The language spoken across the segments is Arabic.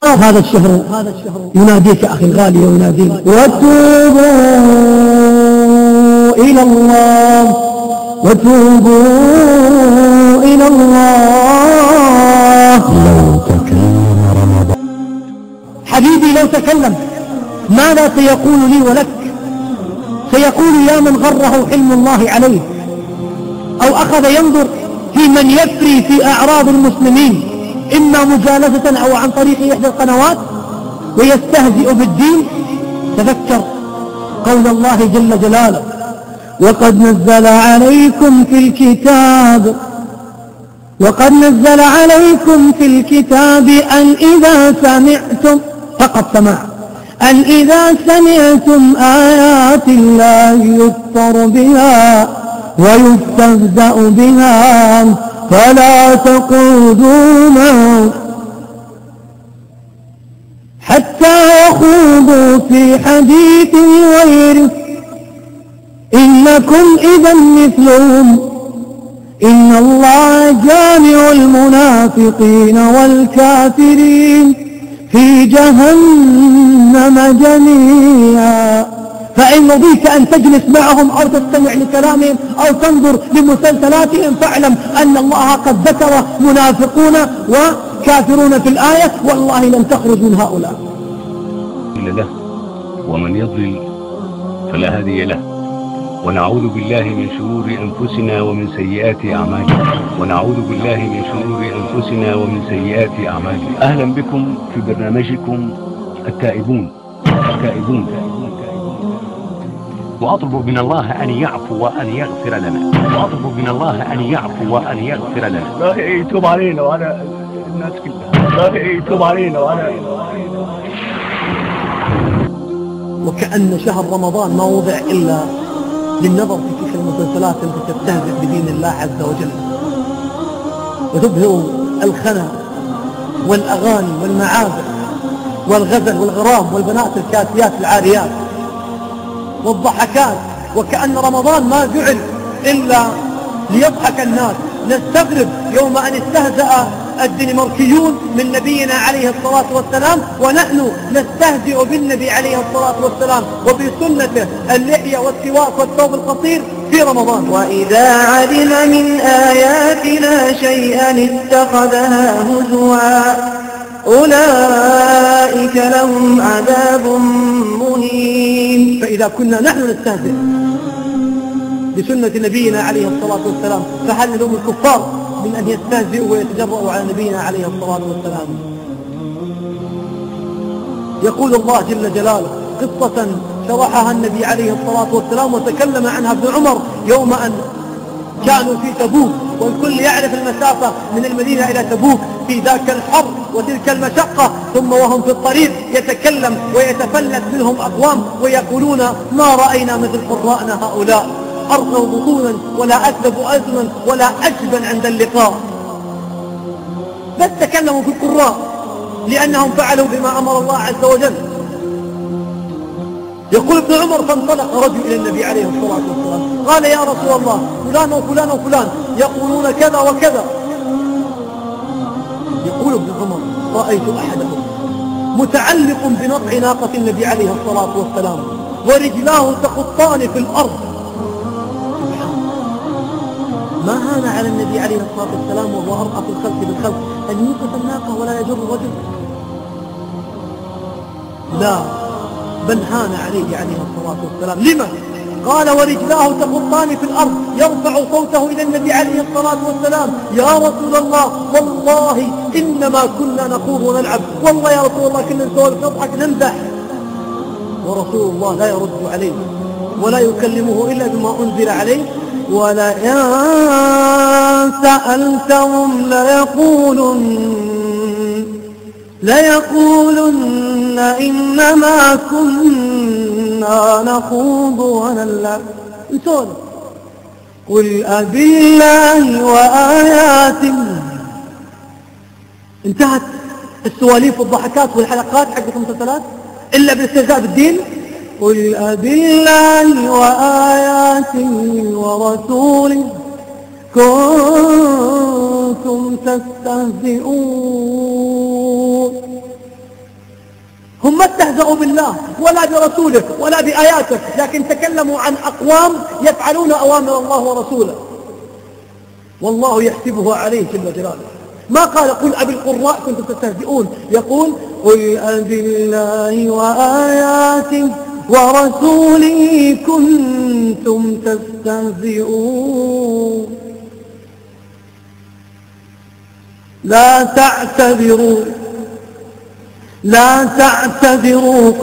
هذا الشهر يناديك أخي الغالي ويناديك وتوبوا إلى الله وتوبوا إلى الله. لو تكلم رمضان حبيبي لو تكلم ماذا سيقول لي ولك؟ سيقول يا من غره حلم الله عليه، أو أخذ ينظر في من يفري في أعراض المسلمين إما مجالسة أو عن طريق إحدى القنوات ويستهزئ بالدين. تذكر قول الله جل جلاله وقد نزل عليكم في الكتاب أن إذا سمعتم فقد سمع أن إذا سمعتم آيات الله يكفر بها ويستهزأ بها فلا تقعدوا معهم حتى يخوضوا في حديث غيره إنكم إذا مثلهم إن الله جامع المنافقين والكافرين في جهنم جميعا. فإن رضيت أن تجلس معهم أو تستمع لكلامهم أو تنظر لمسلسلاتهم فاعلم أن الله قد ذكر منافقون وكافرون في الآية، والله لن تخرج من هؤلاء. له ومن يضلل فلا هادي له، ونعوذ بالله من شرور أنفسنا ومن سيئات أعمالنا أهلا بكم في برنامجكم التائبون. وأطلب من الله أن يعفو وأن يغفر لنا. لا يتوب علينا وعلى الناس كلها. وكأن شهر رمضان ما وضع إلا للنظر في تلك المسلسلات التي تستهزئ بدين الله عز وجل وتظهر الخنا والأغاني والمعازف والغزل والغرام والبنات الكاسيات العاريات والضحكات. وكأن رمضان ما جعل إلا ليضحك الناس. نستغرب يوم أن استهزأ الدنماركيون من نبينا عليه الصلاة والسلام ونحن نستهزئ بالنبي عليه الصلاة والسلام وبسنته اللحية والسواك والثوب القصير في رمضان. وإذا علم من آياتنا شيئا اتخذها هزوا أولئك لهم عذاب مهين. فإذا كنا نحن نستهزئ بسنة نبينا عليه الصلاة والسلام فهل لهم الكفار من أن يستهزئوا ويتجرؤوا على نبينا عليه الصلاة والسلام؟ يقول الله جل جلاله قصة شرحها النبي عليه الصلاة والسلام وتكلم عنها ابن عمر يوم أن كانوا في تبوك، والكل يعرف المسافة من المدينة إلى تبوك في ذاك الحر وتلك المشقة، ثم وهم في الطريق يتكلم ويتفلت منهم أقوام ويقولون ما رأينا مثل قراءنا هؤلاء، أرقوا بطونا ولا أكذبوا أزما ولا أجبا عند اللقاء. بس تكلموا في القراء لأنهم فعلوا بما أمر الله عز وجل. يقول ابن عمر فانطلق رجل إلى النبي عليه الصلاة والسلام قال يا رسول الله فلان وفلان وفلان يقولون كذا وكذا. يقول ابن عمر رأيت أحدهم متعلق بنطع ناقة النبي عليه الصلاة والسلام ورجلاه تخطان في الأرض. ما هان على النبي عليه الصلاة والسلام وهو أرأف الخلق بالخلق أن يوقف الناقة ولا يجر الرجل؟ لا، بل هان عليه الصلاة والسلام. لما؟ قال ورجلاه تخطان في الأرض، يرفع صوته إلى النبي عليه الصلاة والسلام يا رسول الله والله إنما كنا نخوض ونلعب، والله يا رسول الله كنا نسولف نضحك نمزح. ورسول الله لا يرد عليه ولا يكلمه إلا بما أنزل عليه. ولئن سألتهم ليقولن إنما كنا نخوض ونلعب. قل أبالله وآياته. انتهت السواليف والضحكات والحلقات حقت المسلسلات إلا بالاستهزاء بالدين. قل أبالله وآياته ورسوله كنتم تستهزئون استهزأوا بالله ولا برسوله ولا بآياته، لكن تكلموا عن أقوام يفعلون أوامر الله ورسوله والله يحسبه عليه جل جلاله. ما قال قل أبي القراء كنتم تستهزئون، يقول قل أبي الله وآياته ورسوله كنتم تستهزئون. لا تعتذروا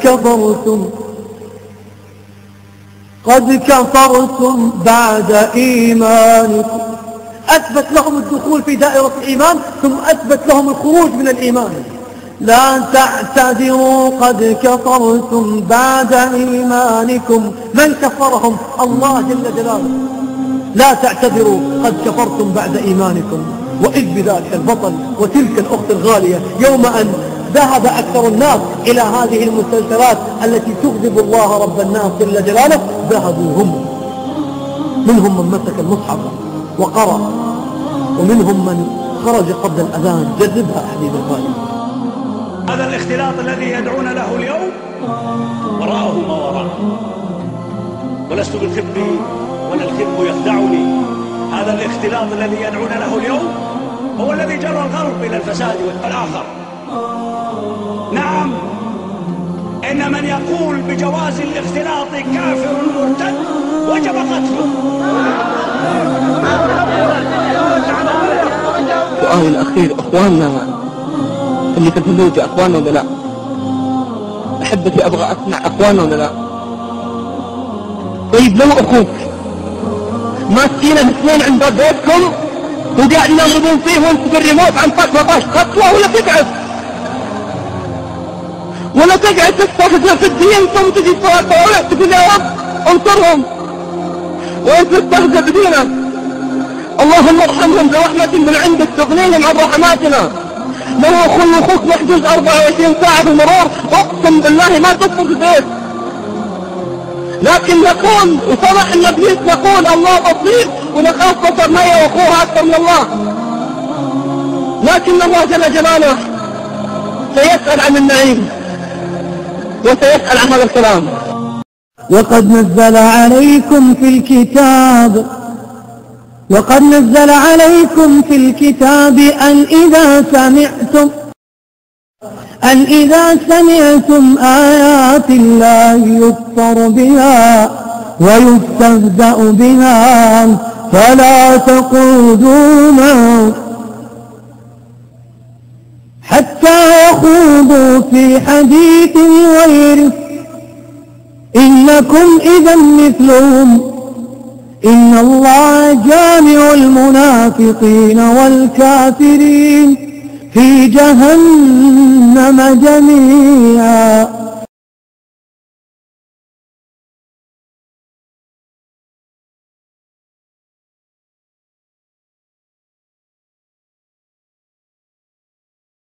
قد كفرتم بعد إيمانكم. أثبت لهم الدخول في دائرة الإيمان ثم أثبت لهم الخروج من الإيمان. لا تعتذروا قد كفرتم بعد إيمانكم. من كفرهم؟ الله جل جلاله. لا تعتذروا قد كفرتم بعد إيمانكم. وإذ بذلك البطل وتلك الأخت الغالية يوم أن ذهب أكثر الناس إلى هذه المسلسلات التي تغضب الله رب الناس جل جلاله، ذهبوا هم، منهم من مسك المصحف وقرأ ومنهم من خرج قبل الأذان. جذبها حبيب الغالي. هذا الاختلاط الذي يدعون له اليوم وراءه ما وراءه، ولست بالخب ولا الخب يخدعني. هذا الاختلاط الذي يدعون له اليوم هو الذي جرى الغرب إلى الفساد والآخر. نعم، إن من يقول بجواز الاختلاط كافر مرتد وجب قتله. سؤالي الأخير، أخواننا اللي في الهلوج أخواننا ولا لا؟ أحبتي أبغى أسمع أخواننا ولا لا؟ طيب لو أخوك ماسكين الاثنين عند بيتكم وقاعد ينظرون فيه وانت بالريموت عن طاق 14 خطوة، ولا تقعد تستهزئ في الدين ثم تجي طوالع تقول يا رب انصرهم وانت تستهزئ بدينك. اللهم ارحمهم برحمة من عندك تغنيهم عن رحماتنا. لو اخوك محجوز 24 ساعة في المرور اقسم بالله ما تدخل في البيت، لكن نقول وصرح النبي نقول الله بصير ونخاف بصر مية واخوها اكثر من الله، لكن الله جل جلاله سيسأل عن النعيم وسيسأل عن هذا الكلام. وقد نزل عليكم في الكتاب أن إذا سمعتم آيات الله يكفر بها ويستهزأ بها فلا تقعدوا معهم حتى يخوضوا في حديث غيره إنكم إذا مثلهم إن الله جامع المنافقين والكافرين في جهنم جميعا.